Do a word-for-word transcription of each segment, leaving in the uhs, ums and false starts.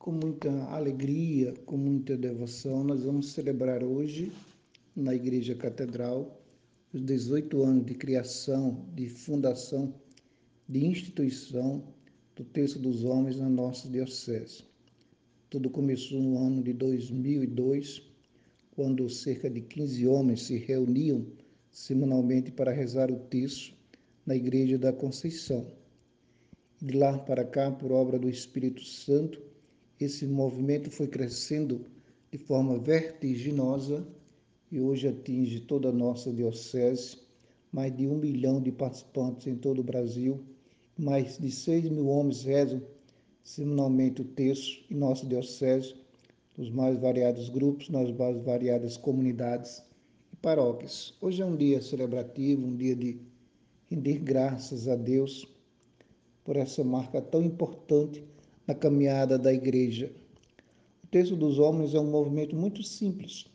Com muita alegria, com muita devoção, nós vamos celebrar hoje, na Igreja Catedral, os dezoito anos de criação, de fundação, de instituição do Terço dos Homens na nossa diocese. Tudo começou no ano de dois mil e dois, quando cerca de quinze homens se reuniam semanalmente para rezar o terço na Igreja da Conceição. De lá para cá, por obra do Espírito Santo, esse movimento foi crescendo de forma vertiginosa e hoje atinge toda a nossa diocese, mais de um milhão de participantes em todo o Brasil, mais de seis mil homens rezam semanalmente o terço em nossa diocese, nos mais variados grupos, nas mais variadas comunidades e paróquias. Hoje é um dia celebrativo, um dia de render graças a Deus por essa marca tão importante na caminhada da Igreja. O Terço dos Homens é um movimento muito simples.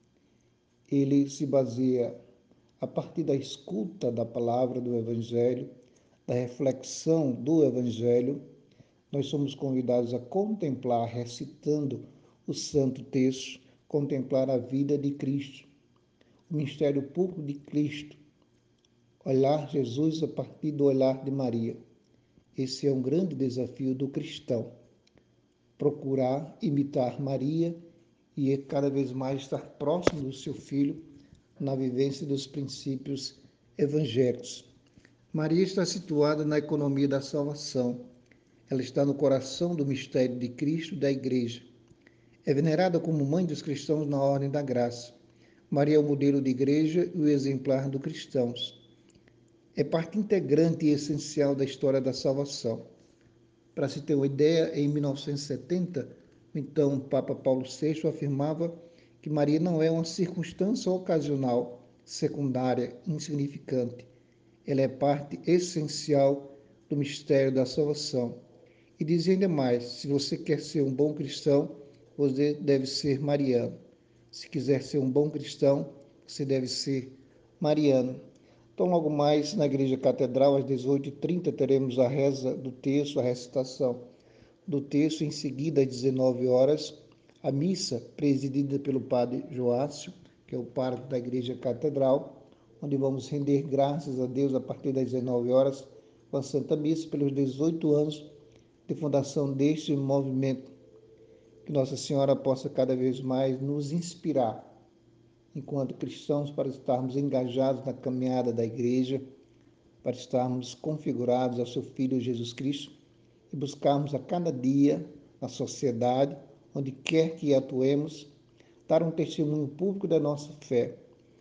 Ele se baseia a partir da escuta da palavra do Evangelho, da reflexão do Evangelho. Nós somos convidados a contemplar, recitando o Santo Terço, contemplar a vida de Cristo, o mistério público de Cristo, olhar Jesus a partir do olhar de Maria. Esse é um grande desafio do cristão, procurar imitar Maria e cada vez mais estar próximo do seu filho na vivência dos princípios evangélicos. Maria está situada na economia da salvação. Ela está no coração do mistério de Cristo e da Igreja. É venerada como mãe dos cristãos na ordem da graça. Maria é o modelo de igreja e o exemplar dos cristãos. É parte integrante e essencial da história da salvação. Para se ter uma ideia, em mil novecentos e setenta, então o Papa Paulo sexto afirmava que Maria não é uma circunstância ocasional, secundária, insignificante. Ela é parte essencial do mistério da salvação. E diz ainda mais, se você quer ser um bom cristão, você deve ser mariano. Se quiser ser um bom cristão, você deve ser mariano. Então, logo mais, na Igreja Catedral, às dezoito e trinta, teremos a reza do terço, a recitação do terço. Em seguida, às dezenove horas, a missa, presidida pelo padre Joácio, que é o pároco da Igreja Catedral, onde vamos render graças a Deus a partir das dezenove horas, com a Santa Missa, pelos dezoito anos de fundação deste movimento. Que Nossa Senhora possa cada vez mais nos inspirar, enquanto cristãos, para estarmos engajados na caminhada da Igreja, para estarmos configurados ao seu Filho Jesus Cristo e buscarmos a cada dia, na sociedade, onde quer que atuemos, dar um testemunho público da nossa fé.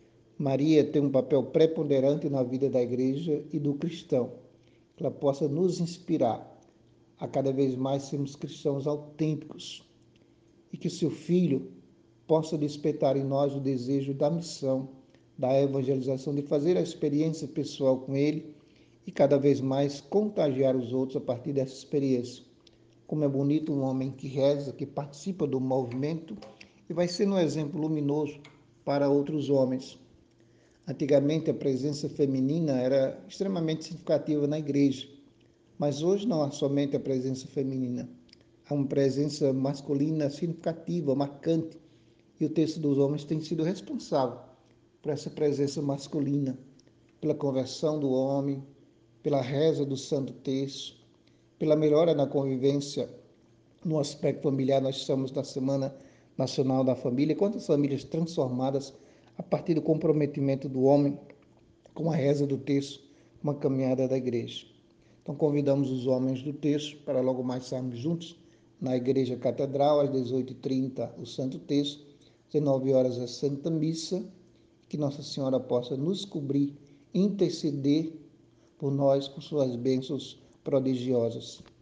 Maria tem um papel preponderante na vida da Igreja e do cristão, que ela possa nos inspirar a cada vez mais sermos cristãos autênticos e que seu Filho possa despertar em nós o desejo da missão, da evangelização, de fazer a experiência pessoal com Ele e cada vez mais contagiar os outros a partir dessa experiência. Como é bonito um homem que reza, que participa do movimento e vai sendo um exemplo luminoso para outros homens. Antigamente a presença feminina era extremamente significativa na igreja, mas hoje não há somente a presença feminina, há uma presença masculina significativa, marcante, e o Terço dos Homens tem sido responsável por essa presença masculina, pela conversão do homem, pela reza do Santo Terço, pela melhora na convivência no aspecto familiar. Nós estamos na Semana Nacional da Família. Quantas famílias transformadas a partir do comprometimento do homem com a reza do Terço, uma caminhada da Igreja. Então convidamos os homens do Terço para logo mais estarmos juntos na Igreja Catedral, às dezoito e trinta, o Santo Terço, às dezenove horas a Santa Missa, que Nossa Senhora possa nos cobrir, interceder por nós com suas bênçãos prodigiosas.